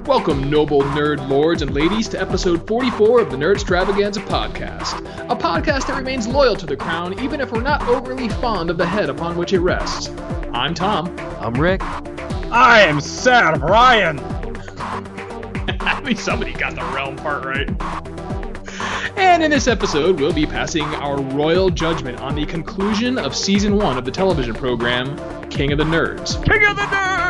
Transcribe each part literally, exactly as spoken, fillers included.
Welcome, noble nerd lords and ladies, to episode forty-four of the Nerdstravaganza podcast, a podcast that remains loyal to the crown even if we're not overly fond of the head upon which it rests. I'm Tom. I'm Rick. I am Sad Brian. At least somebody got the realm part right. And in this episode, we'll be passing our royal judgment on the conclusion of season one of the television program, King of the Nerds. King of the Nerds!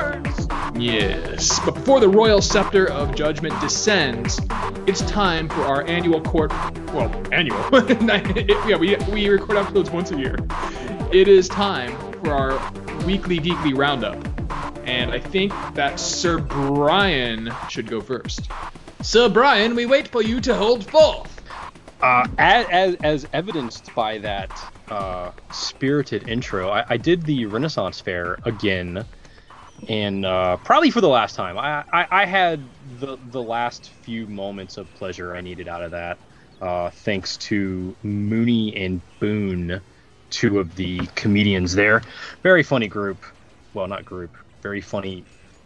Yes, but before the royal scepter of judgment descends, it's time for our annual court, well, annual, yeah, we, we record episodes once a year. It is time for our weekly geekly roundup, and I think that Sir Brian should go first. Sir Brian, we wait for you to hold forth. Uh, as, as evidenced by that uh, spirited intro, I, I did the Renaissance Fair again, and uh, probably for the last time. I, I, I had the the last few moments of pleasure I needed out of that, uh, thanks to Mooney and Boone, two of the comedians there. Very funny group. Well, not group. Very funny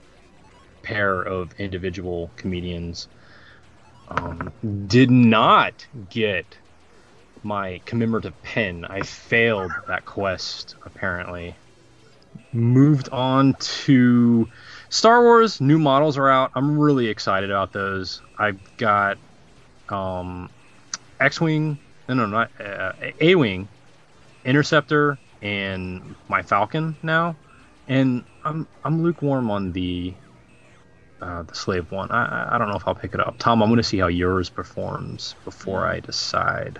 pair of individual comedians. Um, did not get my commemorative pin. I failed that quest, apparently. Moved on to Star Wars. New models are out. I'm really excited about those. I've got um, X-Wing, no, no, not uh, A-Wing, Interceptor, and my Falcon now. And I'm I'm lukewarm on the Uh, the Slave one. I I don't know if I'll pick it up. Tom, I'm going to see how yours performs before I decide.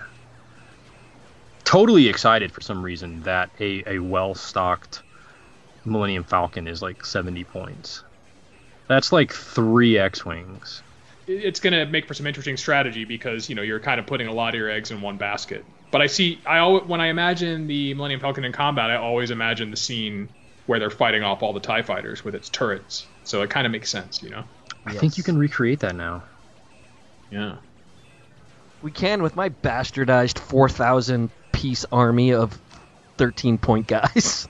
Totally excited for some reason that a, a well-stocked Millennium Falcon is like seventy points. That's like three X-Wings. It's going to make for some interesting strategy because, you know, you're kind of putting a lot of your eggs in one basket. But I see, I always, when I imagine the Millennium Falcon in combat, I always imagine the scene where they're fighting off all the TIE fighters with its turrets. So it kind of makes sense, you know? I Yes. think you can recreate that now. Yeah. We can with my bastardized four thousand piece army of thirteen point guys.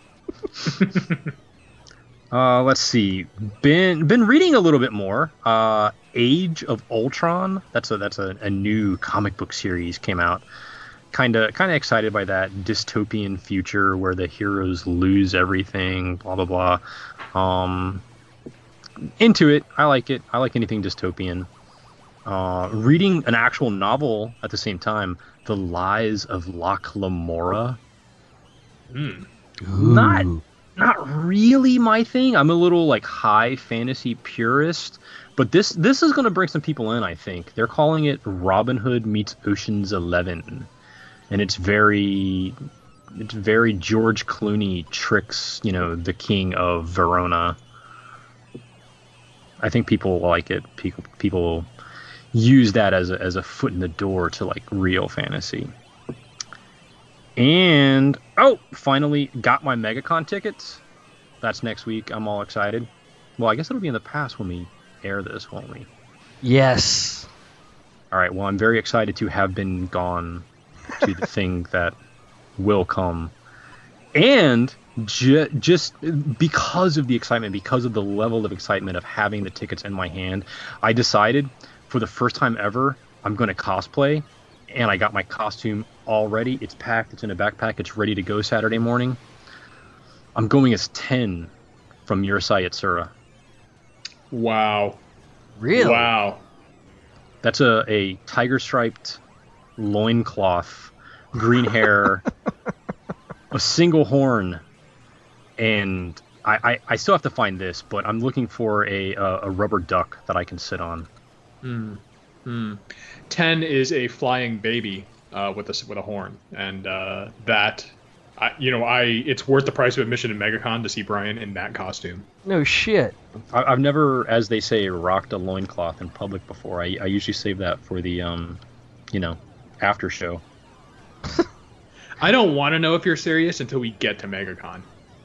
uh, let's see. Been been reading a little bit more. Uh, Age of Ultron. That's a that's a, a new comic book series came out. Kind of kind of excited by that dystopian future where the heroes lose everything. Blah blah blah. Um. Into it. I like it. I like anything dystopian. Uh, reading an actual novel at the same time, The Lies of Locke Lamora. Mm. Not, not really my thing. I'm a little like high fantasy purist, but this this is going to bring some people in. I think they're calling it Robin Hood meets Ocean's Eleven, and it's very, it's very George Clooney tricks, you know, the king of Verona. I think people like it. People people use that as a, as a foot in the door to like real fantasy. And oh, finally got my MegaCon tickets. That's next week. I'm all excited. Well, I guess it'll be in the past when we air this, won't we? Yes. All right. Well, I'm very excited to have been gone to the thing that will come. And Ju- just because of the excitement, because of the level of excitement of having the tickets in my hand, I decided for the first time ever, I'm going to cosplay, and I got my costume all ready. It's packed. It's in a backpack. It's ready to go Saturday morning. I'm going as ten from Yurusai Yatsura. Wow. Really? Wow. That's a, a tiger-striped loincloth, green hair, a single horn. And I, I, I still have to find this, but I'm looking for a a, a rubber duck that I can sit on. Mm. Mm. Ten is a flying baby uh, with a with a horn, and uh, that, I, you know, I it's worth the price of admission in MegaCon to see Brian in that costume. No shit. I, I've never, as they say, rocked a loincloth in public before. I, I usually save that for the um, you know, after show. I don't want to know if you're serious until we get to MegaCon.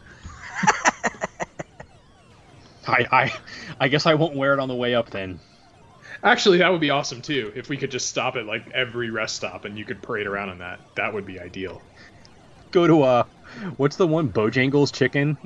I, I I guess I won't wear it on the way up then. Actually, that would be awesome too. If we could just stop at like every rest stop and you could parade around in that, that would be ideal. Go to uh, what's the one? Bojangles Chicken.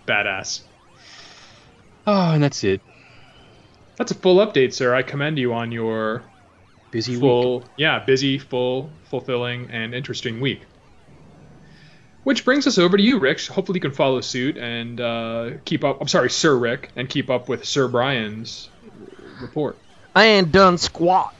Badass. Oh, and that's it. That's a full update, sir. I commend you on your Busy full, week. yeah, busy, full, fulfilling, and interesting week. Which brings us over to you, Rick. Hopefully you can follow suit and uh, keep up. I'm sorry, Sir Rick, and keep up with Sir Brian's report. I ain't done squat.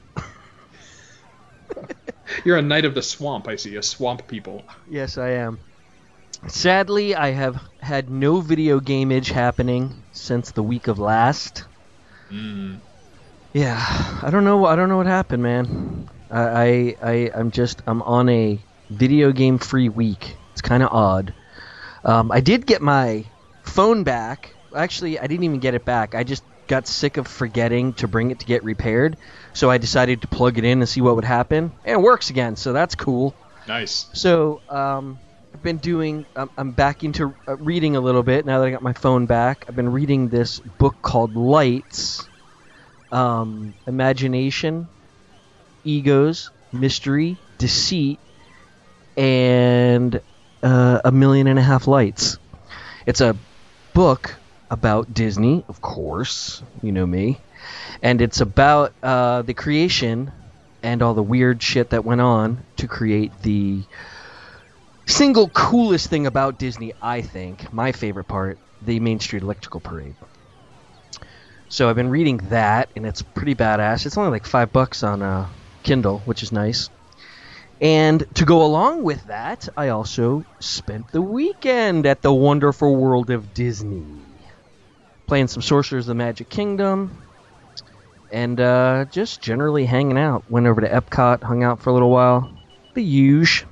You're a knight of the swamp, I see. A swamp people. Yes, I am. Sadly, I have had no video game-age happening since the week of last. Mm. Yeah, I don't know. I don't know what happened, man. I, I, I I'm just I'm on a video game free week. It's kind of odd. Um, I did get my phone back. Actually, I didn't even get it back. I just got sick of forgetting to bring it to get repaired, so I decided to plug it in and see what would happen, and it works again. So that's cool. Nice. So um, I've been doing. I'm, I'm back into uh, reading a little bit now that I got my phone back. I've been reading this book called Lights. Um, imagination, egos, mystery, deceit, and uh, a million and a half lights. It's a book about Disney, of course, you know me, and it's about uh, the creation and all the weird shit that went on to create the single coolest thing about Disney, I think, my favorite part, the Main Street Electrical Parade. So I've been reading that, and it's pretty badass. It's only like five bucks on uh, Kindle, which is nice. And to go along with that, I also spent the weekend at the wonderful world of Disney, playing some Sorcerers of the Magic Kingdom, and uh, just generally hanging out. Went over to Epcot, hung out for a little while, the huge.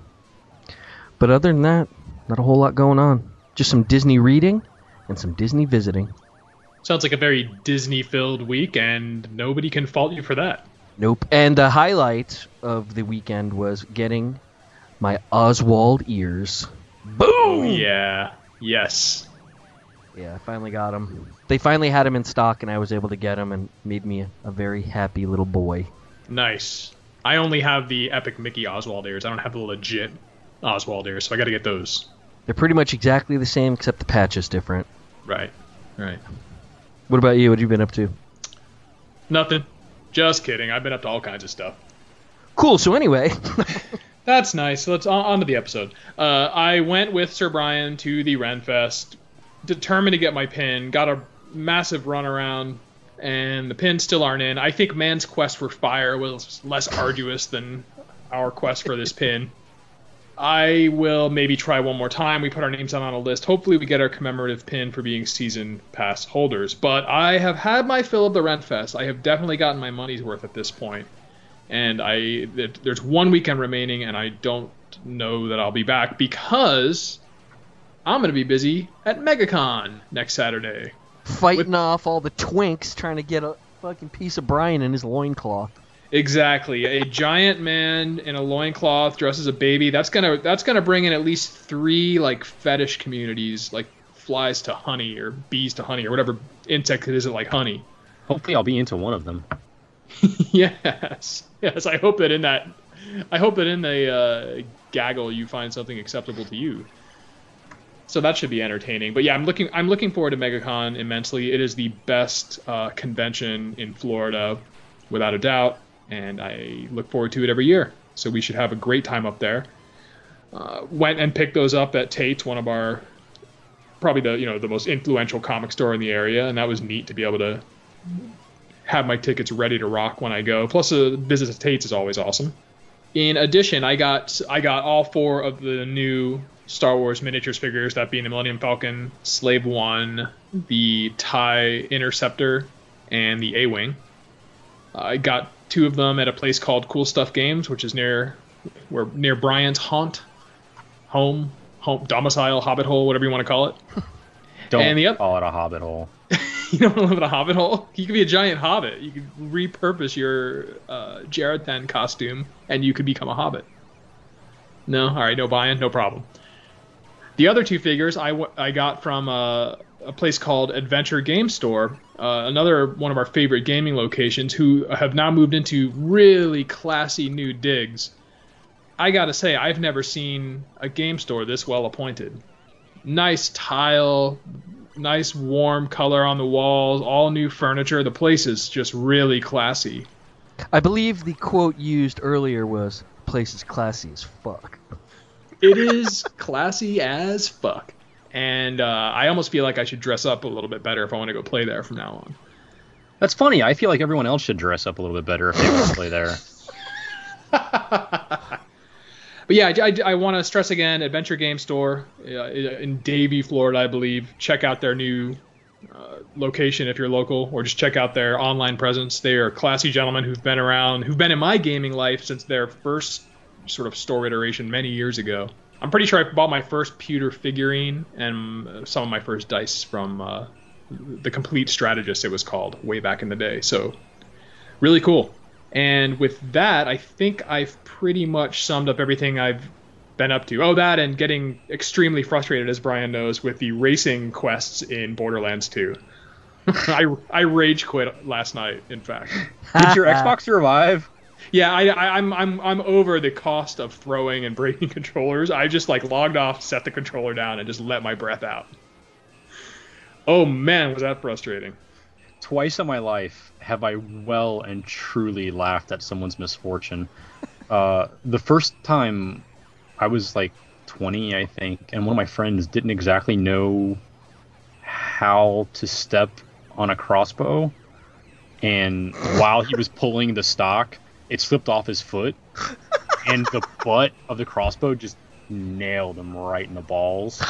But other than that, not a whole lot going on. Just some Disney reading and some Disney visiting. Sounds like a very Disney-filled week, and nobody can fault you for that. Nope. And the highlight of the weekend was getting my Oswald ears. Boom! Oh, yeah. Yes. Yeah, I finally got them. They finally had them in stock, and I was able to get them, and made me a, a very happy little boy. Nice. I only have the Epic Mickey Oswald ears. I don't have the legit Oswald ears, so I got to get those. They're pretty much exactly the same, except the patch is different. Right. Right. What about you? What have you been up to? Nothing. Just kidding. I've been up to all kinds of stuff. Cool. So anyway. That's nice. Let's on, on to the episode. Uh, I went with Sir Brian to the Renfest, determined to get my pin. Got a massive run around, and the pins still aren't in. I think Man's quest for fire was less arduous than our quest for this pin. I will maybe try one more time. We put our names down on a list. Hopefully we get our commemorative pin for being season pass holders. But I have had my fill of the Renfest. I have definitely gotten my money's worth at this point. And I there's one weekend remaining, and I don't know that I'll be back because I'm going to be busy at MegaCon next Saturday. Fighting With- off all the twinks trying to get a fucking piece of Brian in his loincloth. Exactly. A giant man in a loincloth dressed as a baby. That's gonna that's gonna bring in at least three like fetish communities, like flies to honey or bees to honey or whatever insect it isn't like honey. Hopefully I'll be into one of them. Yes. Yes, I hope that in that I hope that in the uh, gaggle you find something acceptable to you. So that should be entertaining. But yeah, I'm looking I'm looking forward to MegaCon immensely. It is the best uh, convention in Florida, without a doubt. And I look forward to it every year. So we should have a great time up there. Uh, went and picked those up at Tate's, one of our, probably the you know the most influential comic store in the area, and that was neat to be able to have my tickets ready to rock when I go. Plus, a visit to Tate's is always awesome. In addition, I got I got all four of the new Star Wars miniatures figures, that being the Millennium Falcon, Slave One, the TIE Interceptor, and the A-Wing. I got two of them at a place called Cool Stuff Games, which is near where near Brian's haunt, home, home domicile, hobbit hole, whatever you want to call it. Don't And the oth- call it a hobbit hole. You don't want to live in a hobbit hole? You could be a giant hobbit. You could repurpose your uh, Jared costume, and you could become a hobbit. No? All right, no buy-in? No problem. The other two figures I, w- I got from uh, a place called Adventure Game Store, uh, another one of our favorite gaming locations, who have now moved into really classy new digs. I gotta say, I've never seen a game store this well appointed. nice tile, nice warm color on the walls, all new furniture. The place is just really classy. I believe the quote used earlier was, "Place is classy as fuck." It is classy as fuck. And uh, I almost feel like I should dress up a little bit better if I want to go play there from now on. That's funny. I feel like everyone else should dress up a little bit better if they want to play there. But yeah, I, I, I want to stress again, Adventure Game Store uh, in Davie, Florida, I believe. Check out their new uh, location if you're local, or just check out their online presence. They are classy gentlemen who've been around, who've been in my gaming life since their first sort of store iteration many years ago. I'm pretty sure I bought my first pewter figurine and some of my first dice from uh, the Complete Strategist, it was called, way back in the day. So really cool. And with that, I think I've pretty much summed up everything I've been up to. Oh, that and getting extremely frustrated, as Brian knows, with the racing quests in Borderlands two. I, I rage quit last night, in fact. Did your Xbox survive? Yeah, I, I, I'm I'm I'm over the cost of throwing and breaking controllers. I just like logged off, set the controller down, and just let my breath out. Oh man, was that frustrating! Twice in my life have I well and truly laughed at someone's misfortune. Uh, the first time I was like twenty, I think, and one of my friends didn't exactly know how to step on a crossbow, and while he was pulling the stock, it slipped off his foot, and the butt of the crossbow just nailed him right in the balls.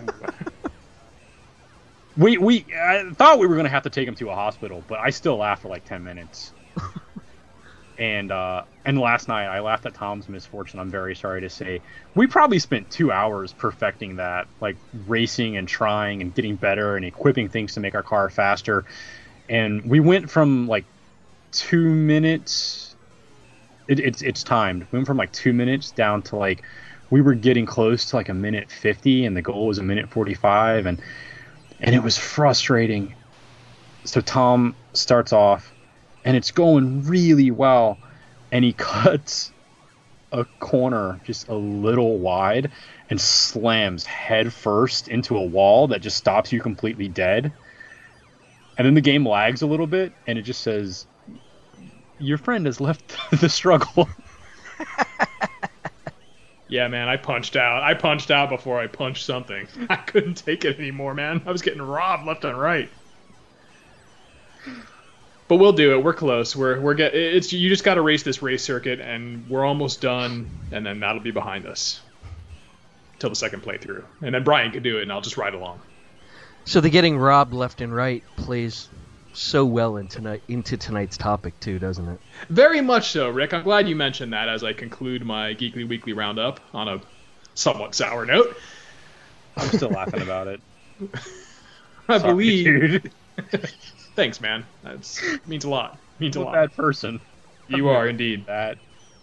we we I thought we were gonna have to take him to a hospital, but I still laughed for like ten minutes. and uh, and last night I laughed at Tom's misfortune. I'm very sorry to say. We probably spent two hours perfecting that, like racing and trying and getting better and equipping things to make our car faster. And we went from like two minutes. It, it's it's timed. We went from like two minutes down to like we were getting close to like a minute fifty, and the goal was a minute forty-five, and and it was frustrating. So Tom starts off, and it's going really well, and he cuts a corner just a little wide and slams head first into a wall that just stops you completely dead. And then the game lags a little bit, and it just says, "Your friend has left the struggle." Yeah, man, I punched out. I punched out before I punched something. I couldn't take it anymore, man. I was getting robbed left and right. But we'll do it. We're close. We're we're get. It's you just got to race this race circuit, and we're almost done, and then that'll be behind us till the second playthrough, and then Brian can do it, and I'll just ride along. So the getting robbed left and right plays so well into tonight into tonight's topic too, doesn't it? Very much so, Rick. I'm glad you mentioned that as I conclude my Geekly Weekly roundup on a somewhat sour note. I'm still laughing about it. I Sorry, believe. dude. Thanks, man. That means a lot. Means a I'm a lot. bad person. You are indeed. That.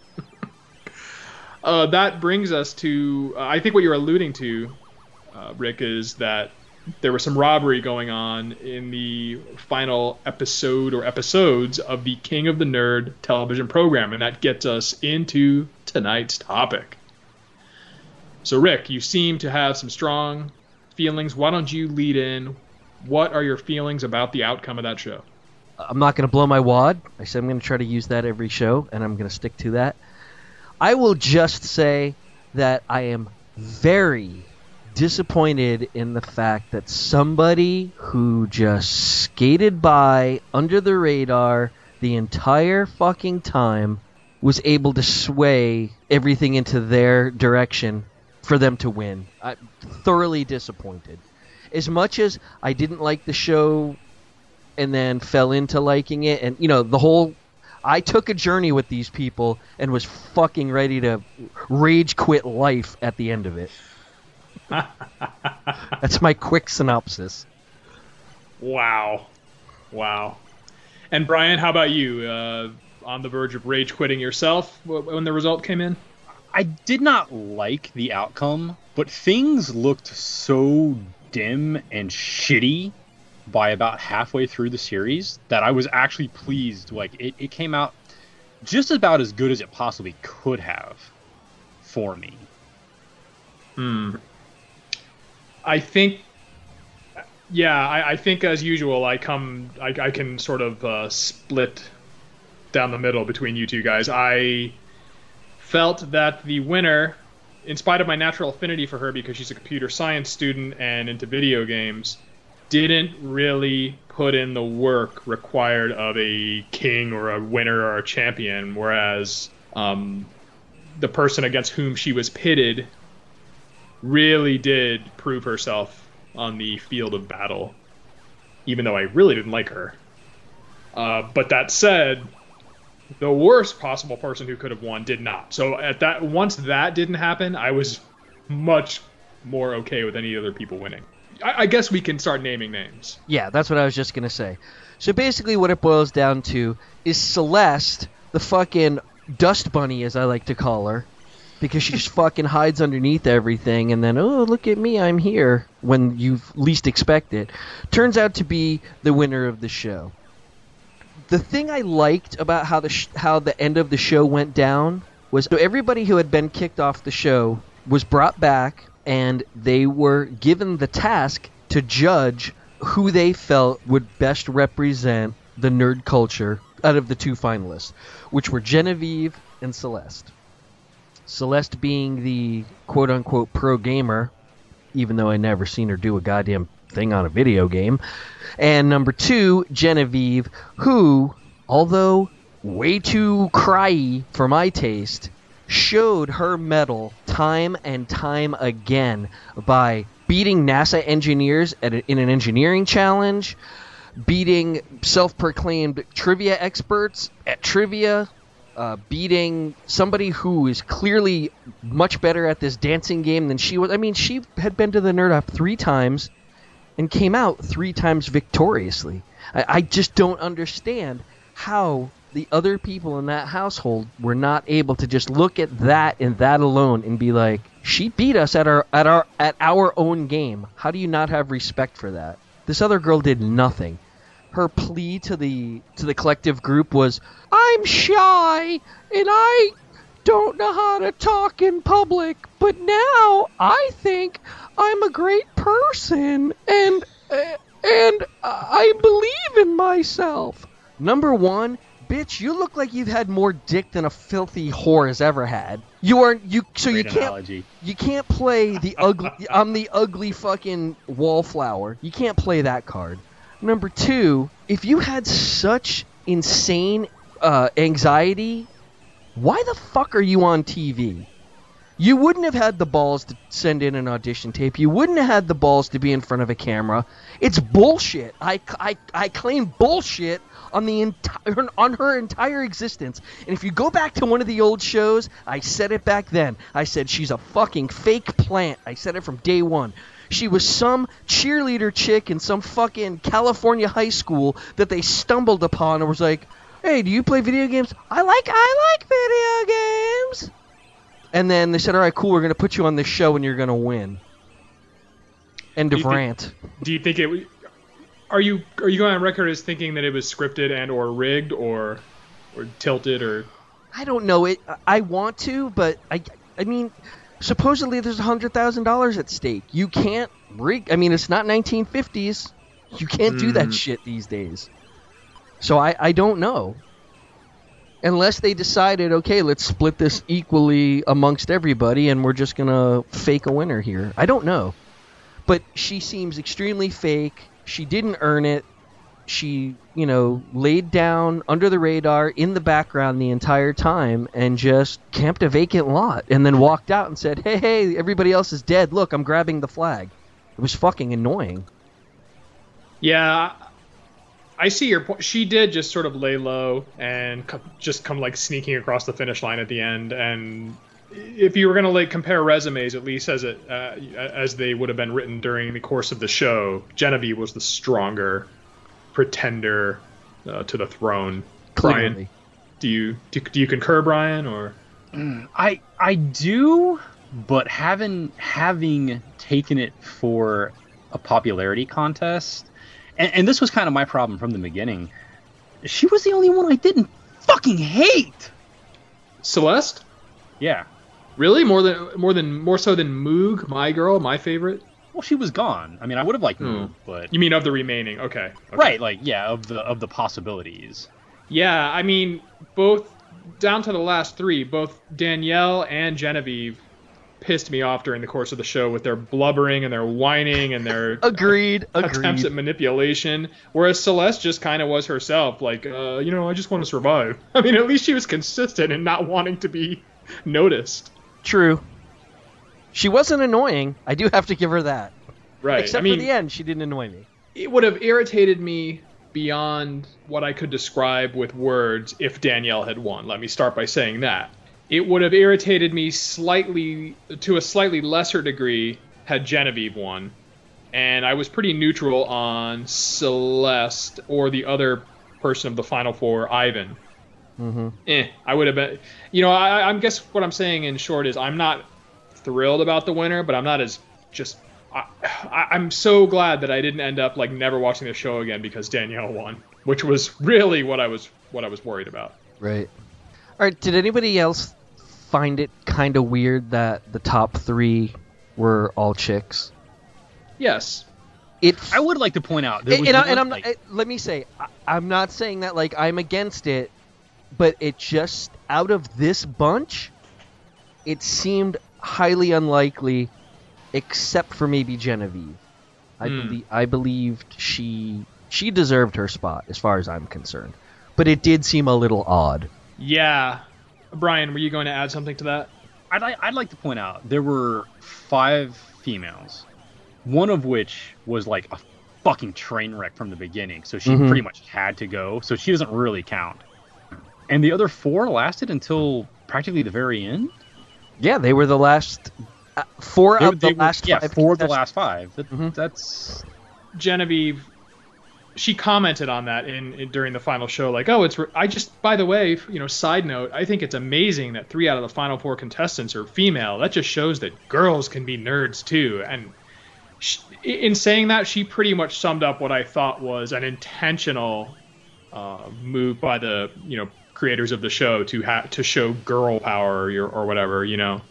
Uh, that brings us to, uh, I think what you're alluding to, uh, Rick, is that there was some robbery going on in the final episode or episodes of the King of the Nerd television program, and that gets us into tonight's topic. So, Rick, you seem to have some strong feelings. Why don't you lead in? What are your feelings about the outcome of that show? I'm not going to blow my wad. I said I'm going to try to use that every show, and I'm going to stick to that. I will just say that I am very disappointed in the fact that somebody who just skated by under the radar the entire fucking time was able to sway everything into their direction for them to win. I'm thoroughly disappointed. As much as I didn't like the show and then fell into liking it, and, you know, the whole... I took a journey with these people and was fucking ready to rage quit life at the end of it. That's my quick synopsis. Wow. Wow. And Brian, how about you? Uh, on the verge of rage quitting yourself when the result came in? I did not like the outcome, but things looked so dim and shitty by about halfway through the series that I was actually pleased. Like, it, it came out just about as good as it possibly could have for me. Hmm. I think, yeah, I, I think as usual, I come, I, I can sort of uh, split down the middle between you two guys. I felt that the winner, in spite of my natural affinity for her because she's a computer science student and into video games, didn't really put in the work required of a king or a winner or a champion, whereas um, the person against whom she was pitted really did prove herself on the field of battle, even though I really didn't like her. Uh, but that said, the worst possible person who could have won did not. So at that, once that didn't happen, I was much more okay with any other people winning. I, I guess we can start naming names. Yeah, that's what I was just going to say. So basically what it boils down to is Celeste, the fucking dust bunny, as I like to call her, because she just fucking hides underneath everything, and then, oh, look at me, I'm here, when you least expect it, turns out to be the winner of the show. The thing I liked about how the sh- how the end of the show went down was so everybody who had been kicked off the show was brought back, and they were given the task to judge who they felt would best represent the nerd culture out of the two finalists, which were Genevieve and Celeste. Celeste being the quote-unquote pro gamer, even though I never seen her do a goddamn thing on a video game. And number two, Genevieve, who, although way too cryy for my taste, showed her mettle time and time again by beating NASA engineers at a, in an engineering challenge, beating self-proclaimed trivia experts at trivia, uh, beating somebody who is clearly much better at this dancing game than she was. I mean, she had been to the Nerd Up three times and came out three times victoriously. I, I just don't understand how the other people in that household were not able to just look at that and that alone and be like, she beat us at our at our at our own game. How do you not have respect for that? This other girl did nothing. Her plea to the to the collective group was, I'm shy and I don't know how to talk in public, but now I think I'm a great person and uh, and I believe in myself. Number one, bitch, you look like you've had more dick than a filthy whore has ever had. You are you so Great you can't analogy. you can't play the ugly. I'm the ugly fucking wallflower. You can't play that card. Number two, if you had such insane uh, anxiety, why the fuck are you on T V? You wouldn't have had the balls to send in an audition tape. You wouldn't have had the balls to be in front of a camera. It's bullshit. I, I, I claim bullshit on the entire on her entire existence. And if you go back to one of the old shows, I said it back then. I said she's a fucking fake plant. I said it from day one. She was some cheerleader chick in some fucking California high school that they stumbled upon and was like, hey, do you play video games? I like I like video games. And then they said, all right, cool, we're going to put you on this show and you're going to win. End of rant. Do you think it... Are you are you going on record as thinking that it was scripted and or rigged or or tilted or... I don't know. It. I want to, but I, I mean, supposedly there's one hundred thousand dollars at stake. You can't rig... I mean, it's not nineteen fifties. You can't do that shit these days. So I, I don't know. Unless they decided, okay, let's split this equally amongst everybody and we're just going to fake a winner here. I don't know. But she seems extremely fake. She didn't earn it. She, you know, laid down under the radar in the background the entire time and just camped a vacant lot and then walked out and said, hey, hey, everybody else is dead. Look, I'm grabbing the flag. It was fucking annoying. Yeah, I see your point. She did just sort of lay low and co- just come like sneaking across the finish line at the end. And if you were going to like compare resumes, at least as it uh, as they would have been written during the course of the show, Genevieve was the stronger pretender uh, to the throne. Clearly. Brian, do you do, do you concur, Brian? Or Mm, I I do, but having having taken it for a popularity contest, and, and this was kind of my problem from the beginning. She was the only one I didn't fucking hate. Celeste? Yeah. Really? More than more than more so than Moog, my girl, my favorite? well, she was gone. I mean, I would have liked Hmm. Moo, but You mean of the remaining? Okay. okay. right, like yeah, of the of the possibilities. Yeah, I mean, both down to the last three, both Danielle and Genevieve pissed me off during the course of the show with their blubbering and their whining and their Agreed. attempts Agreed. at manipulation. Whereas Celeste just kind of was herself, like, uh, you know, I just want to survive. I mean, at least she was consistent in not wanting to be noticed. True. She wasn't annoying. I do have to give her that. Right. Except I mean, for the end, she didn't annoy me. it would have irritated me beyond what I could describe with words if Danielle had won. Let me start by saying that. It would have irritated me slightly, to a slightly lesser degree, had Genevieve won. And I was pretty neutral on Celeste or the other person of the Final Four, Ivan. Mm-hmm. Eh, I would have been... You know, I, I guess what I'm saying in short is I'm not thrilled about the winner, but I'm not as just... I, I, I'm so glad that I didn't end up like never watching the show again because Danielle won, which was really what I was what I was worried about. Right. All right. Did anybody else find it kind of weird that the top three were all chicks? Yes. It. I would like to point out, there and, was and, I, one, and I'm like- not. eh, Let me say, I, I'm not saying that like I'm against it, but it just out of this bunch, it seemed highly unlikely, except for maybe Genevieve. I Hmm. believe I believed she she deserved her spot as far as I'm concerned, but it did seem a little odd. Yeah. Brian, were you going to add something to that? I'd, li- I'd like to point out there were five females, one of which was like a fucking train wreck from the beginning, so she Mhm. pretty much had to go, so she doesn't really count. And the other four lasted until practically the very end. Yeah, they were the last uh, four They- of the they were- last yeah, five. four of the contestants. last five. That, Mhm. That's Genevieve, she commented on that in, in during the final show, like, "Oh, it's re- I just by the way, you know, side note, I think it's amazing that three out of the final four contestants are female. That just shows that girls can be nerds too." And she, in saying that, she pretty much summed up what I thought was an intentional uh, move by the you know creators of the show to ha- to show girl power or, or whatever, you know,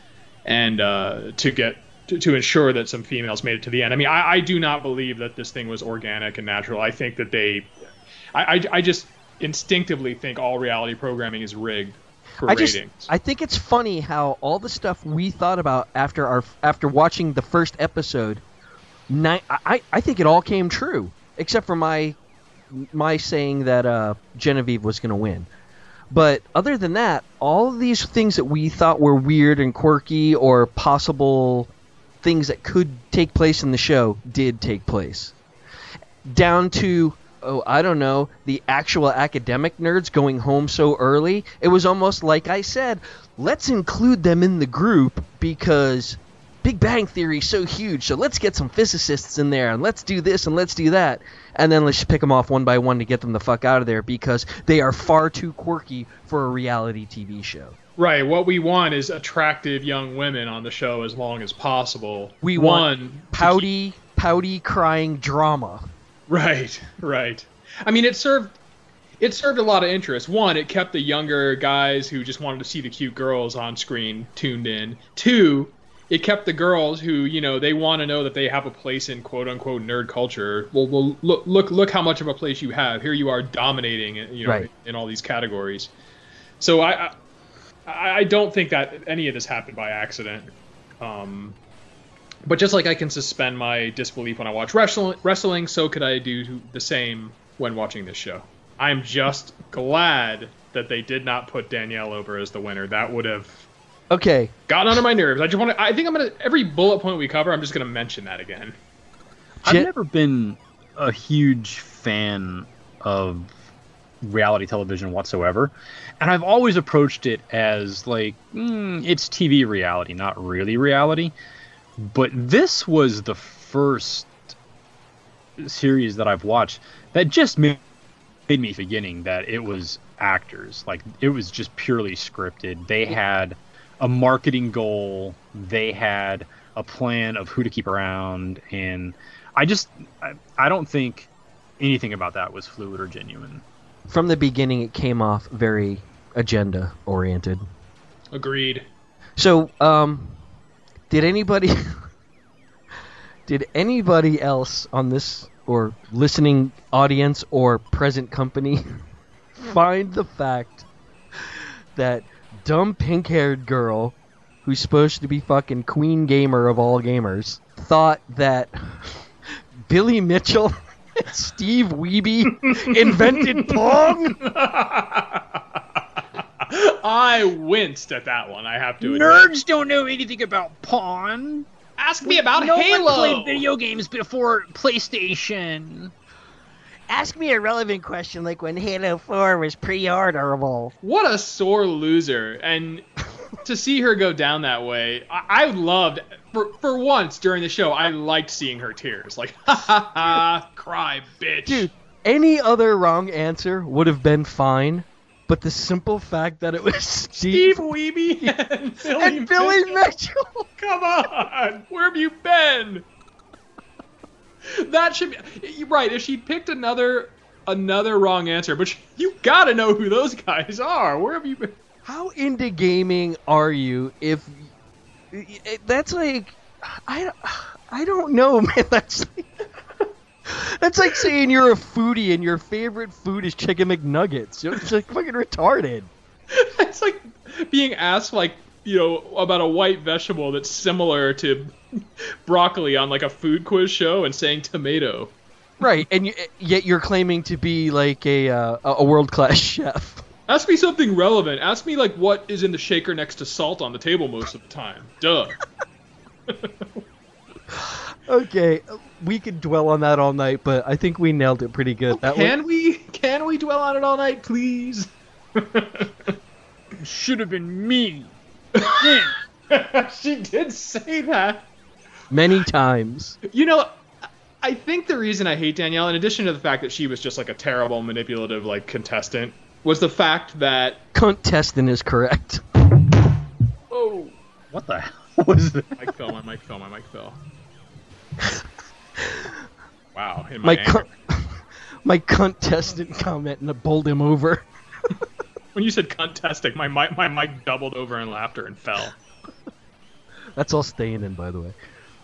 and uh, to get. To, to ensure that some females made it to the end. I mean, I, I do not believe that this thing was organic and natural. I think that they, I, I, I just instinctively think all reality programming is rigged for I just, ratings. I think it's funny how all the stuff we thought about after our after watching the first episode, ni- I I think it all came true except for my my saying that uh, Genevieve was going to win. But other than that, all of these things that we thought were weird and quirky or possible things that could take place in the show did take place. Down to, oh, I don't know, the actual academic nerds going home so early. It was almost like I said, let's include them in the group because Big Bang Theory is so huge, so let's get some physicists in there and let's do this and let's do that. And then let's just pick them off one by one to get them the fuck out of there because they are far too quirky for a reality T V show. Right. What we want is attractive young women on the show as long as possible. We One, want to keep- pouty, pouty, crying drama. Right, right. I mean, it served it served a lot of interest. One, it kept the younger guys who just wanted to see the cute girls on screen tuned in. Two, it kept the girls who, you know, they want to know that they have a place in quote unquote nerd culture. Well, well, look, look, look how much of a place you have. Here you are dominating, you know, Right. in all these categories. So I, I, I don't think that any of this happened by accident. Um, But just like I can suspend my disbelief when I watch wrestling, wrestling, so could I do the same when watching this show. I'm just glad that they did not put Danielle over as the winner. That would have Okay, gotten under my nerves. I just want to. I think I'm gonna every bullet point we cover. I'm just gonna mention that again. I've Jen- never been a huge fan of reality television whatsoever, and I've always approached it as like mm, it's T V reality, not really reality. But this was the first series that I've watched that just made made me beginning that it was actors. Like it was just purely scripted. They had a marketing goal. They had a plan of who to keep around, and I just I, I don't think anything about that was fluid or genuine. from the beginning it came off very agenda oriented. Agreed. So, um, did anybody Did anybody else on this or listening audience or present company find the fact that dumb pink-haired girl who's supposed to be fucking queen gamer of all gamers thought that Billy Mitchell and Steve Wiebe invented Pong? I winced at that one, I have to admit. Nerds don't know anything about Pong. Ask me about no Halo! one played video games before PlayStation. Ask me a relevant question like when Halo four was pre-orderable. What a sore loser. And to see her go down that way, I, I loved, for, for once during the show, I liked seeing her tears. Like, ha ha ha, cry, bitch. Dude, any other wrong answer would have been fine, but the simple fact that it was Steve, Steve Wiebe and Billy, and Billy Mitchell. Mitchell. Come on, where have you been? That should be right. If she picked another another wrong answer, but you gotta know who those guys are. Where have you been? How into gaming are you? If that's like, I, I don't know, man. That's like, that's like saying you're a foodie and your favorite food is chicken McNuggets. It's like fucking retarded. It's like being asked like, you know, about a white vegetable that's similar to broccoli on like a food quiz show and saying tomato. Right, and you, yet you're claiming to be like a uh, a world class chef. Ask me something relevant. Ask me like what is in the shaker next to salt on the table most of the time. Duh. Okay, we could dwell on that all night, but I think we nailed it pretty good. That Can was... we? Can we dwell on it all night, please? Should have been me. She did say that. Many times. You know, I think the reason I hate Danielle, in addition to the fact that she was just like a terrible, manipulative, like contestant, was the fact that Contestant is correct. oh, What the hell was that? mic fell, my mic fell, my mic fell. Wow, in My my, anger. con- my contestant comment and bowled him over. When you said contesting, my mic, my mic doubled over in laughter and fell. That's all staying in, by the way.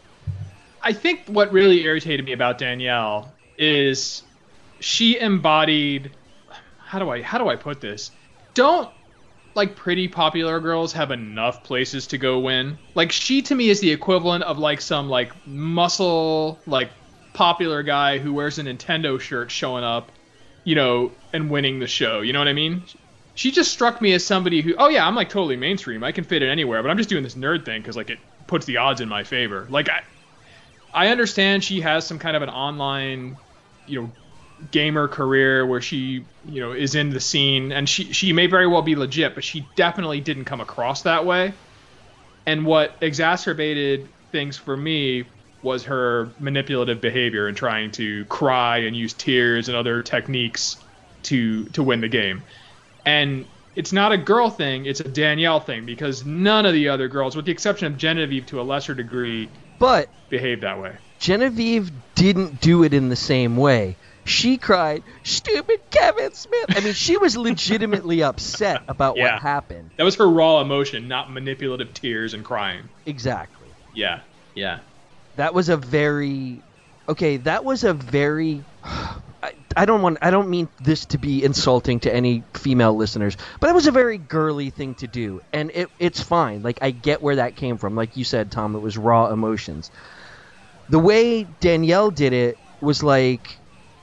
I think what really irritated me about Danielle is she embodied, how do I how do I put this? Don't like pretty popular girls have enough places to go win? Like she to me is the equivalent of like some like muscle like popular guy who wears a Nintendo shirt showing up, you know, and winning the show. You know what I mean? She just struck me as somebody who, oh yeah, I'm like totally mainstream. I can fit in anywhere, but I'm just doing this nerd thing because like it puts the odds in my favor. Like I, I understand she has some kind of an online, you know, gamer career where she, you know, is in the scene, and she she may very well be legit, but she definitely didn't come across that way. And what exacerbated things for me was her manipulative behavior and trying to cry and use tears and other techniques to to win the game. And it's not a girl thing, it's a Danielle thing, because none of the other girls, with the exception of Genevieve to a lesser degree, But behave that way. Genevieve didn't do it in the same way. She cried, "Stupid Kevin Smith." I mean, she was legitimately upset about Yeah. what happened. That was her raw emotion, not manipulative tears and crying. Exactly. Yeah, yeah. That was a very okay. That was a very. I, I don't want. I don't mean this to be insulting to any female listeners, but it was a very girly thing to do, and it it's fine. Like I get where that came from. Like you said, Tom, it was raw emotions. The way Danielle did it was like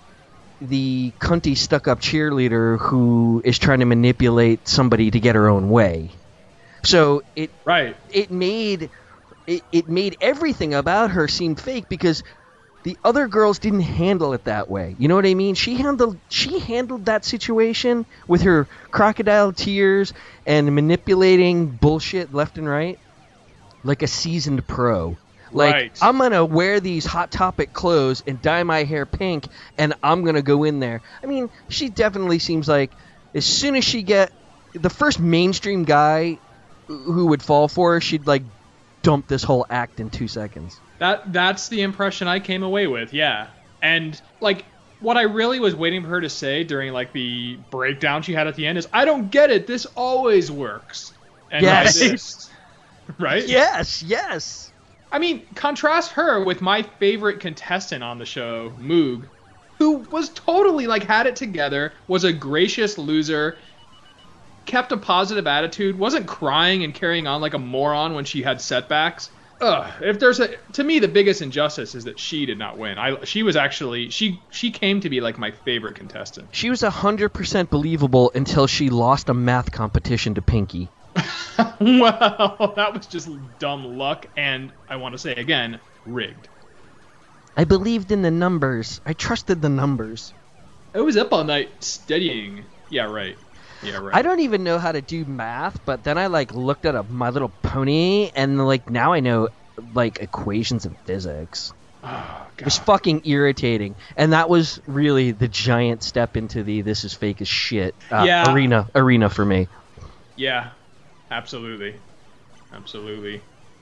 the cunty stuck-up cheerleader who is trying to manipulate somebody to get her own way. So it Right. it made it, it made everything about her seem fake because the other girls didn't handle it that way. You know what I mean? She handled she handled that situation with her crocodile tears and manipulating bullshit left and right like a seasoned pro. Like, Right. I'm going to wear these Hot Topic clothes and dye my hair pink, and I'm going to go in there. I mean, she definitely seems like as soon as she get the first mainstream guy who would fall for her, she'd, like, dump this whole act in two seconds. That that's the impression I came away with, yeah. And, like, what I really was waiting for her to say during, like, the breakdown she had at the end is, I don't get it, this always works. And Yes. I did. Right? Yes, yes. I mean, contrast her with my favorite contestant on the show, Moog, who was totally like had it together, was a gracious loser, kept a positive attitude, wasn't crying and carrying on like a moron when she had setbacks. Ugh, if there's a to me the biggest injustice is that she did not win. I she was actually she she came to be like my favorite contestant. She was one hundred percent believable until she lost a math competition to Pinky. Well, that was just dumb luck, and I want to say again, rigged. I believed in the numbers. I trusted the numbers. I was up all night studying. Yeah, right. Yeah, right. I don't even know how to do math, but then I like looked at a My Little Pony, and like now I know like equations of physics. Oh, It was God. fucking irritating, and that was really the giant step into the "this is fake as shit" uh, Yeah. arena arena for me. Yeah, absolutely, absolutely.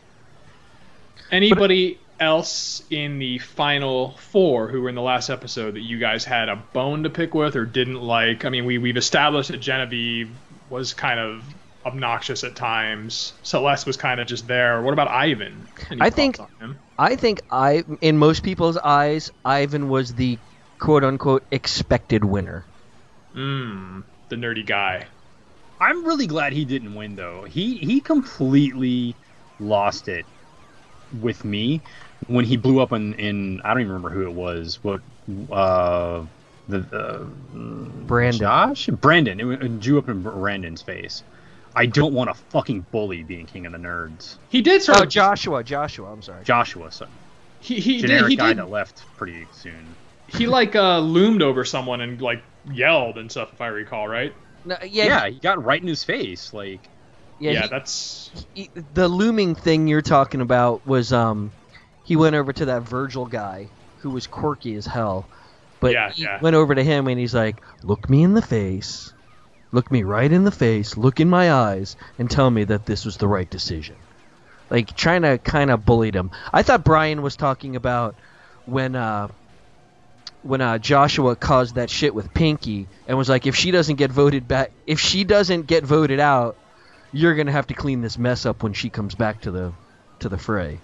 Anybody else in the final four who were in the last episode that you guys had a bone to pick with or didn't like? I mean, we we've established that Genevieve was kind of obnoxious at times. Celeste was kind of just there. What about Ivan? Any I thoughts think- on him? I think I, in most people's eyes, Ivan was the quote unquote expected winner. Mm, the nerdy guy. I'm really glad he didn't win, though. He he completely lost it with me when he blew up in, in I don't even remember who it was. What uh the, the Brandon. Josh Brandon it, it drew up in Brandon's face. I don't want a fucking bully being king of the nerds. He did sort Oh, of. Joshua, Joshua. I'm sorry. Joshua, so He he did. generic He guy did. that left pretty soon. He like uh, loomed over someone and like yelled and stuff, if I recall, right? No, Yeah, yeah, he got right in his face. Like, yeah. Yeah, he- that's he- the looming thing you're talking about was um, he went over to that Virgil guy who was quirky as hell, but Yeah, he yeah. went over to him and he's like, "Look me in the face, look me right in the face, look in my eyes, and tell me that this was the right decision." Like trying to kind of bullied him. I thought Brian was talking about when uh, when uh, Joshua caused that shit with Pinky and was like, if she doesn't get voted back, if she doesn't get voted out, you're gonna have to clean this mess up when she comes back to the to the fray.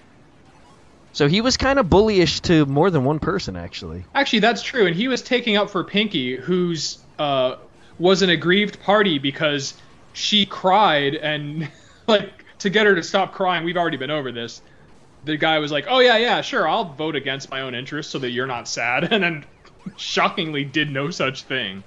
So he was kind of bullyish to more than one person, actually. actually that's true, and he was taking up for Pinky, who's uh was an aggrieved party because she cried, and like to get her to stop crying, we've already been over this. The guy was like, "Oh yeah, yeah, sure, I'll vote against my own interests so that you're not sad," and then shockingly did no such thing.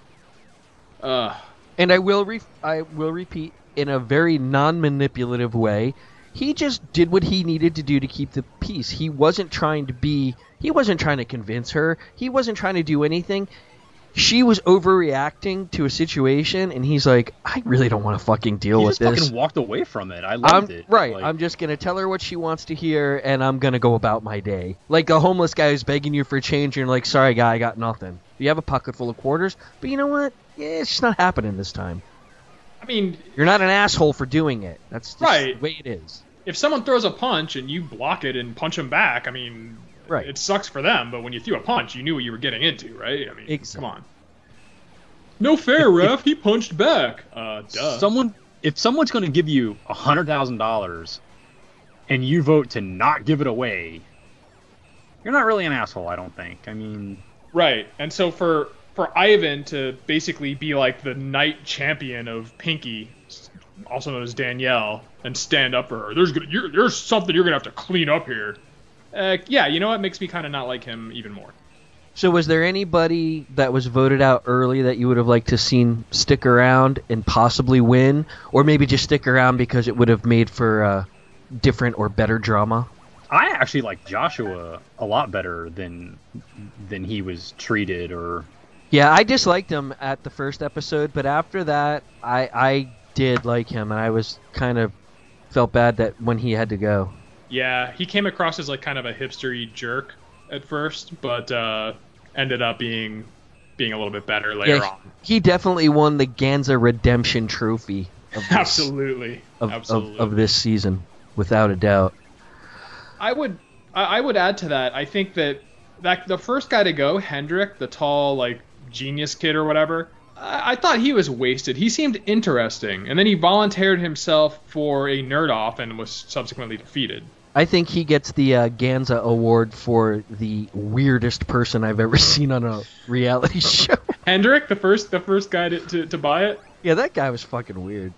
Uh, And I will re- I will repeat in a very non-manipulative way. He just did what he needed to do to keep the peace. He wasn't trying to be. He wasn't trying to convince her. He wasn't trying to do anything. She was overreacting to a situation, and he's like, I really don't want to fucking deal he with just this. fucking walked away from it. I I'm, loved it. right. Like, I'm just going to tell her what she wants to hear, and I'm going to go about my day. Like a homeless guy who's begging you for change, and you're like, sorry, guy, I got nothing. You have a pocket full of quarters, but you know what? Yeah, it's just not happening this time. I mean, You're not an asshole for doing it. That's just Right. the way it is. if someone throws a punch and you block it and punch them back, I mean, Right. it sucks for them, but when you threw a punch, you knew what you were getting into, right? I mean, Exactly. come on. No fair, ref. He punched back. Uh, duh. someone if someone's going to give you a hundred thousand dollars and you vote to not give it away, you're not really an asshole. I don't think. I mean, Right, and so for for Ivan to basically be like the night champion of Pinky, also known as Danielle, and stand up for her, there's gonna, you're, there's something you're gonna have to clean up here. Uh, yeah, you know what makes me kind of not like him even more. So was there anybody that was voted out early that you would have liked to seen stick around and possibly win? Or maybe just stick around because it would have made for uh, different or better drama? I actually like Joshua a lot better than than he was treated. Or Yeah, I disliked him at the first episode, but after that, I I did like him, and I was kind of felt bad that when he had to go. Yeah, he came across as like kind of a hipstery jerk at first, but uh, ended up being being a little bit better later Yeah, on. he definitely won the Ganza Redemption Trophy of this, Absolutely, of, absolutely. Of, of this season, without a doubt. I would I I would add to that. I think that that the first guy to go, Hendrik, the tall like genius kid or whatever, I, I thought he was wasted. He seemed interesting, and then he volunteered himself for a nerd off and was subsequently defeated. I think he gets the uh, Ganza Award for the weirdest person I've ever seen on a reality show. Hendrick, the first the first guy to, to, to buy it? Yeah, that guy was fucking weird.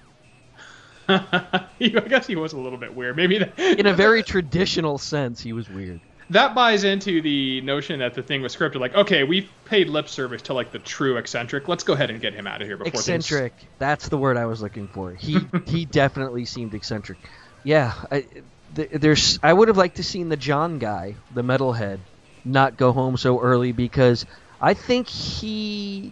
I guess he was a little bit weird. Maybe that, in a very traditional sense, he was weird. That buys into the notion that the thing was scripted. Like, okay, we've paid lip service to like the true eccentric. Let's go ahead and get him out of here before eccentric. Things... That's the word I was looking for. He he definitely seemed eccentric. Yeah, I, th- there's. I would have liked to seen the John guy, the metalhead, not go home so early because I think he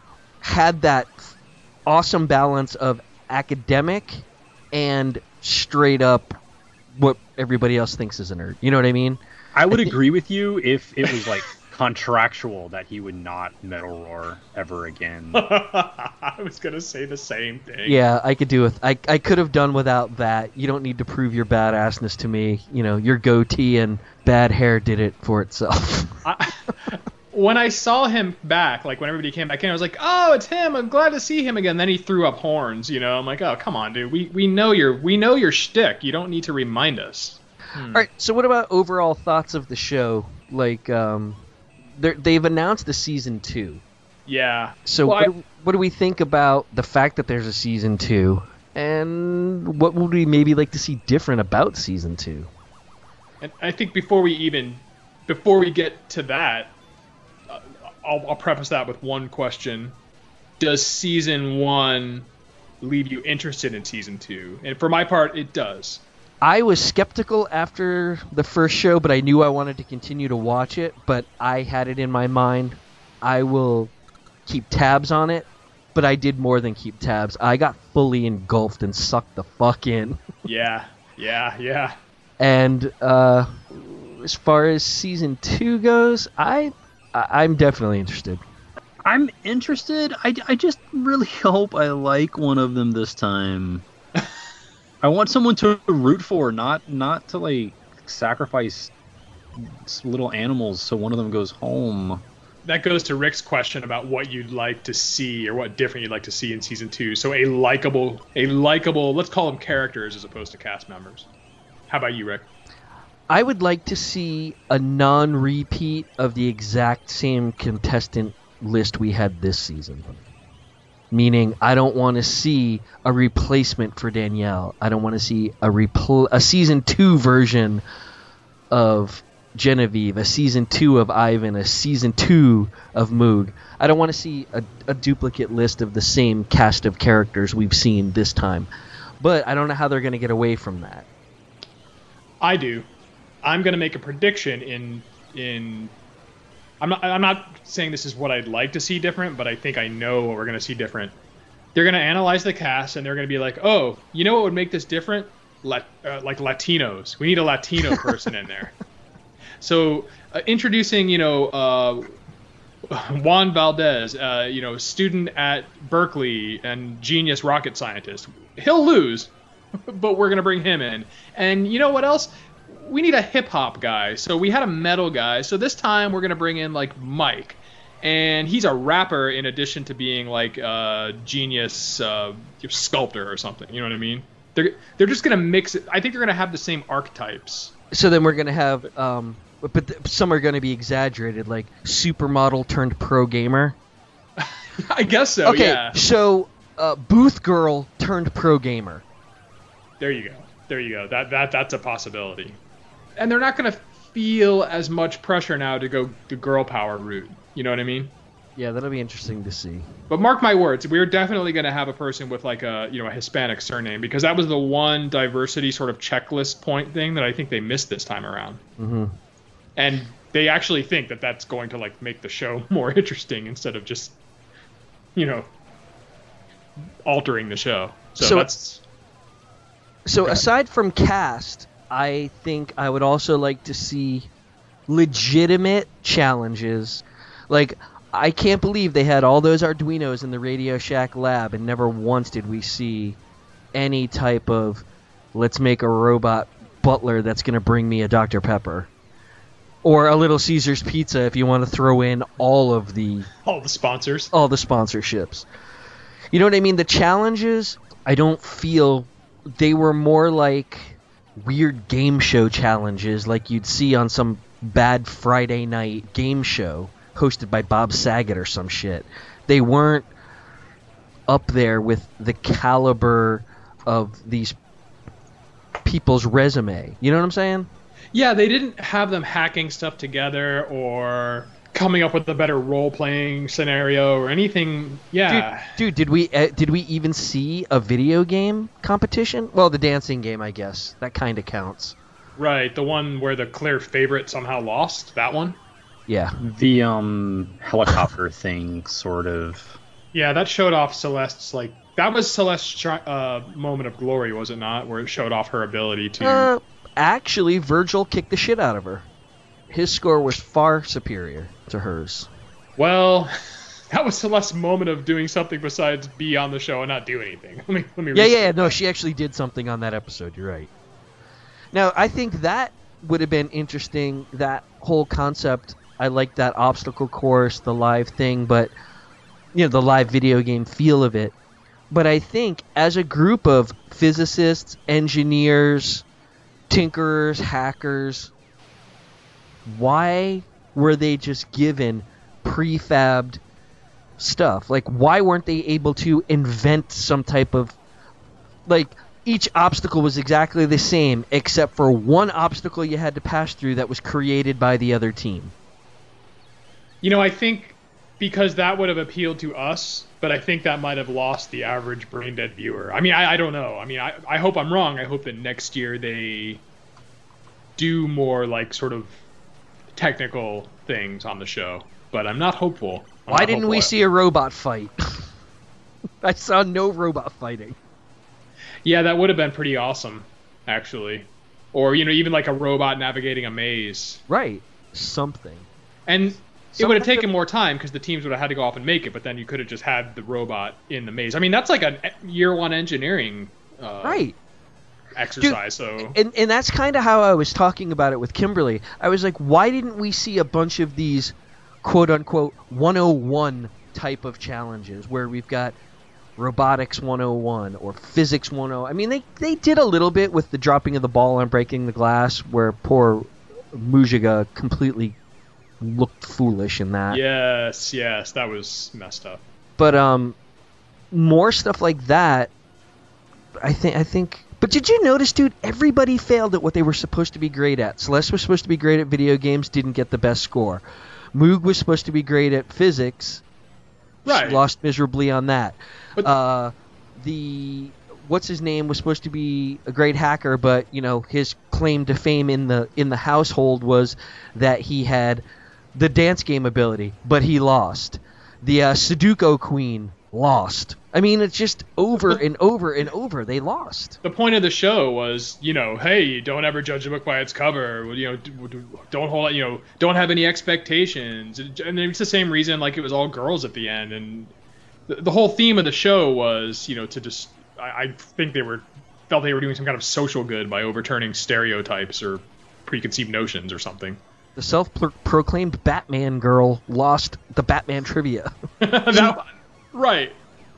had that awesome balance of academic and straight up what everybody else thinks is a nerd. You know what I mean? I would agree with you if it was like contractual that he would not metal roar ever again. I was gonna say the same thing. Yeah, I could do with. I I could have done without that. You don't need to prove your badassness to me. You know, your goatee and bad hair did it for itself. I, when I saw him back, like when everybody came back in, I was like, "Oh, it's him! I'm glad to see him again." Then he threw up horns. You know, I'm like, "Oh, come on, dude. We we know your we know your shtick. You don't need to remind us." Hmm. All right. So, what about overall thoughts of the show? Like, um. They've announced the season two. Yeah. So well, what, I, do, what do we think about the fact that there's a season two, and what would we maybe like to see different about season two? And I think before we even, before we get to that, uh, I'll, I'll preface that with one question: does season one leave you interested in season two? And for my part, it does. I was skeptical after the first show, but I knew I wanted to continue to watch it. But I had it in my mind, I will keep tabs on it. But I did more than keep tabs. I got fully engulfed and sucked the fuck in. Yeah, yeah, yeah. And uh, as far as season two goes, I, I I'm definitely interested. I'm interested. I, I just really hope I like one of them this time. I want someone to root for, not not to like sacrifice little animals so one of them goes home. That goes to Rick's question about what you'd like to see or what different you'd like to see in season two. So a likable, a likable, let's call them characters as opposed to cast members. How about you, Rick? I would like to see a non-repeat of the exact same contestant list we had this season. Meaning, I don't want to see a replacement for Danielle. I don't want to see a repl- a season two version of Genevieve, a season two of Ivan, a season two of Moog. I don't want to see a, a duplicate list of the same cast of characters we've seen this time. But I don't know how they're going to get away from that. I do. I'm going to make a prediction in in. I'm not. I'm not saying this is what I'd like to see different, but I think I know what we're going to see different. They're going to analyze the cast and they're going to be like, "Oh, you know what would make this different? Lat, uh, like Latinos. We need a Latino person in there." So uh, introducing, you know, uh, Juan Valdez, uh, you know, student at Berkeley and genius rocket scientist. He'll lose, but we're going to bring him in. And you know what else? We need a hip-hop guy. So we had a metal guy. So this time we're going to bring in, like, Mike. And he's a rapper in addition to being, like, a genius uh, sculptor or something. You know what I mean? They're, they're just going to mix it. I think they're going to have the same archetypes. So then we're going to have... Um, but th- some are going to be exaggerated, like supermodel turned pro gamer. I guess so, okay, yeah. so uh, booth girl turned pro gamer. There you go. There you go. That that That's a possibility. And they're not going to feel as much pressure now to go the girl power route. You know what I mean? Yeah, that'll be interesting to see. But mark my words, we're definitely going to have a person with like a, you know, a Hispanic surname, because that was the one diversity sort of checklist point thing that I think they missed this time around. Mm-hmm. And they actually think that that's going to like make the show more interesting instead of just, you know, altering the show. So, So- that's So aside from cast, I think I would also like to see legitimate challenges. Like, I can't believe they had all those Arduinos in the Radio Shack lab and never once did we see any type of, let's make a robot butler that's going to bring me a Doctor Pepper. Or a Little Caesar's Pizza if you want to throw in all of the all the sponsors. all the sponsorships. You know what I mean? The challenges, I don't feel... They were more like weird game show challenges like you'd see on some bad Friday night game show hosted by Bob Saget or some shit. They weren't up there with the caliber of these people's resume. You know what I'm saying? Yeah, they didn't have them hacking stuff together or coming up with a better role-playing scenario or anything. Yeah. Dude, dude did we uh, did we even see a video game competition? Well, the dancing game, I guess. That kind of counts. Right, the one where the clear favorite somehow lost. That one? Yeah. The um helicopter thing, sort of. Yeah, that showed off Celeste's, like, that was Celeste's uh, moment of glory, was it not? Where it showed off her ability to... Uh, actually, Virgil kicked the shit out of her. His score was far superior to hers. Well, that was Celeste's moment of doing something besides be on the show and not do anything. Let me, let me Yeah, restate yeah, yeah, no, that. she actually did something on that episode, you're right. Now, I think that would have been interesting, that whole concept. I like that obstacle course, the live thing, but, you know, the live video game feel of it. But I think as a group of physicists, engineers, tinkerers, hackers, why were they just given prefabbed stuff? Like, why weren't they able to invent some type of, like, each obstacle was exactly the same except for one obstacle you had to pass through that was created by the other team? You know, I think because that would have appealed to us, but I think that might have lost the average brain-dead viewer. I mean, I, I don't know. I mean, I, I hope I'm wrong. I hope that next year they do more, like, sort of technical things on the show. But I'm not hopeful. I'm Why not didn't hopeful. we see a robot fight? I saw no robot fighting. Yeah, that would have been pretty awesome, actually. Or, you know, even like a robot navigating a maze. Right. Something. And it would have Something taken more time because the teams would have had to go off and make it, but then you could have just had the robot in the maze. I mean, that's like a year one engineering uh, Right. exercise. Dude, so And, and that's kind of how I was talking about it with Kimberly. I was like, why didn't we see a bunch of these quote-unquote one oh one type of challenges where we've got robotics one oh one or physics one oh one? I mean, they, they did a little bit with the dropping of the ball and breaking the glass where poor Mujiga completely looked foolish in that. yes, yes, that was messed up. But um, more stuff like that, I think. I think. But did you notice, dude? Everybody failed at what they were supposed to be great at. Celeste was supposed to be great at video games, didn't get the best score. Moog was supposed to be great at physics, Right. lost miserably on that. But- uh, the what's his name was supposed to be a great hacker, but you know his claim to fame in the in the household was that he had the dance game ability, but he lost. The uh, Sudoku Queen lost. I mean, it's just over and over and over. They lost. The point of the show was, you know, hey, don't ever judge a book by its cover. You know, d- d- don't hold, you know, don't have any expectations. And it's the same reason, like, it was all girls at the end. And the, the whole theme of the show was, you know, to just, I, I think they were felt they were doing some kind of social good by overturning stereotypes or preconceived notions or something. The self-proclaimed Batman girl lost the Batman trivia. that, right.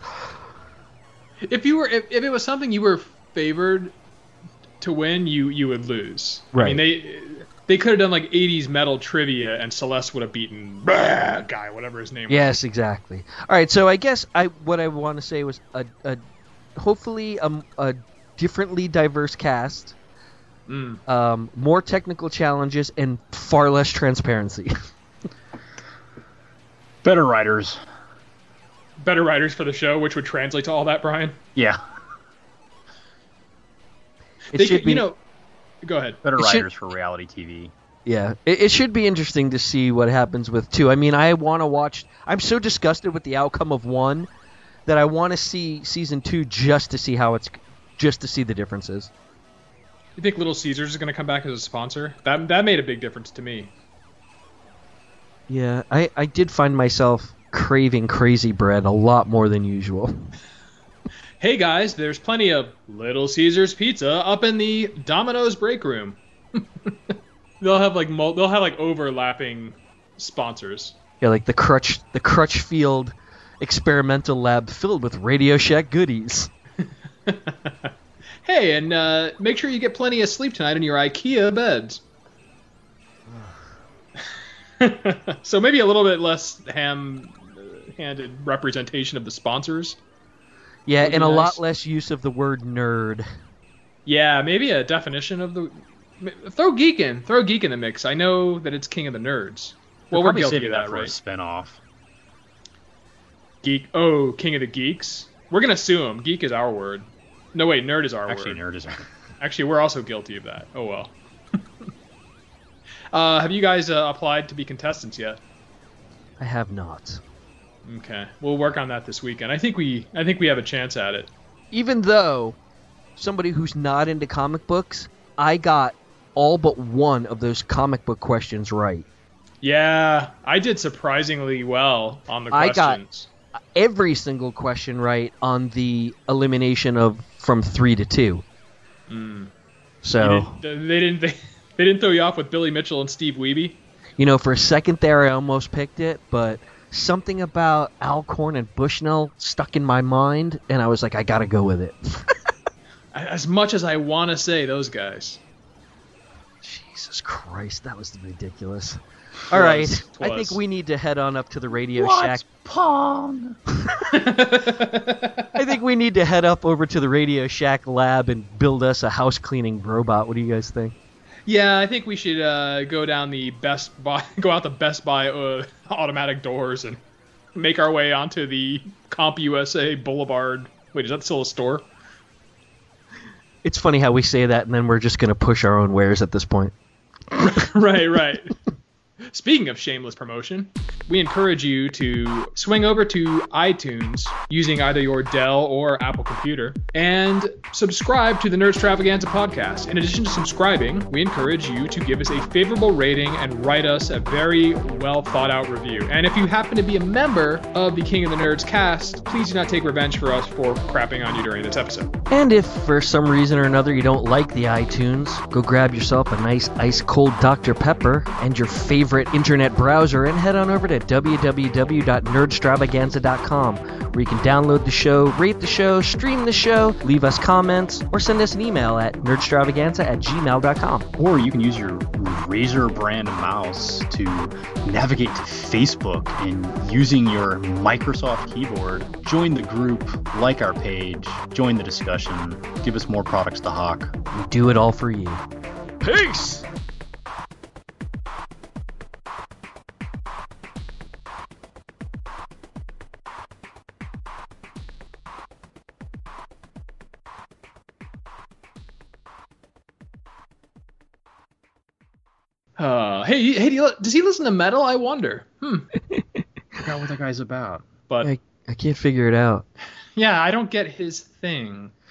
If you were, if, if it was something you were favored to win, you you would lose. I Right. mean, they they could have done like eighties metal trivia, and Celeste would have beaten bah, guy, whatever his name was. Yes, exactly. All right, so I guess I what I want to say was a, a hopefully a, a differently diverse cast, Mm. um, more technical challenges, and far less transparency. Better writers. Better writers for the show, which would translate to all that, Brian. Yeah. It They should could, be, you know. Go ahead. Better It should- writers for reality T V. yeah, it, it should be interesting to see what happens with two. I mean, I want to watch. I'm so disgusted with the outcome of one that I want to see season two just to see how it's, just to see the differences. You think Little Caesars is going to come back as a sponsor? That that made a big difference to me. Yeah, I, I did find myself craving Crazy Bread a lot more than usual. Hey guys, there's plenty of Little Caesars pizza up in the Domino's break room. they'll have like mul- they'll have like overlapping sponsors. Yeah, like the Crutch the Crutchfield experimental lab filled with Radio Shack goodies. Hey, and uh, make sure you get plenty of sleep tonight in your IKEA beds. So maybe a little bit less ham-handed representation of the sponsors. Yeah, Would be and a nice. lot less use of the word nerd. Yeah, maybe a definition of the... Throw geek in. Throw geek in the mix. I know that it's king of the nerds. Well, we're Probably guilty saving of that that, for a right? spinoff. Geek. Oh, king of the geeks. We're gonna sue him. Geek is our word. No, wait, nerd is our Actually, word. nerd is. Actually, we're also guilty of that. Oh well. uh, have you guys uh, applied to be contestants yet? I have not. Okay, we'll work on that this weekend. I think we, I think we have a chance at it. Even though somebody who's not into comic books, I got all but one of those comic book questions right. Yeah, I did surprisingly well on the I got- questions. Every single question right on the elimination of from three to two. Mm. So, You didn't- they didn't. They, they didn't throw you off with Billy Mitchell and Steve Wiebe. you know, for a second there, I almost picked it, but something about Alcorn and Bushnell stuck in my mind, and I was like, I gotta go with it. As much as I want to say those guys. Jesus Christ, that was ridiculous. All right, Twas, I twas. think we need to head on up to the Radio Shack. Pong? I think we need to head up over to the Radio Shack lab and build us a house cleaning robot. What do you guys think? Yeah, I think we should uh, go down the Best Buy, go out the Best Buy uh, automatic doors and make our way onto the Comp U S A Boulevard. Wait, is that still a store? It's funny how we say that, and then we're just going to push our own wares at this point. Right, right. Speaking of shameless promotion, we encourage you to swing over to iTunes using either your Dell or Apple computer and subscribe to the Nerdstravaganza podcast. In addition to subscribing, we encourage you to give us a favorable rating and write us a very well thought out review. And if you happen to be a member of the King of the Nerds cast, please do not take revenge for us for crapping on you during this episode. And if for some reason or another you don't like the iTunes, go grab yourself a nice ice cold Doctor Pepper and your favorite internet browser and head on over to w w w dot nerdstravaganza dot com, where you can download the show, rate the show, stream the show, leave us comments, or send us an email at nerdstravaganza at gmail dot com. Or you can use your Razer brand mouse to navigate to Facebook and using your Microsoft keyboard, join the group, like our page, join the discussion, give us more products to hawk. We do it all for you. Peace! Uh, hey, hey, do you, does he listen to metal? I wonder. Hmm. I forgot what that guy's about. But I, I can't figure it out. yeah, I don't get his thing.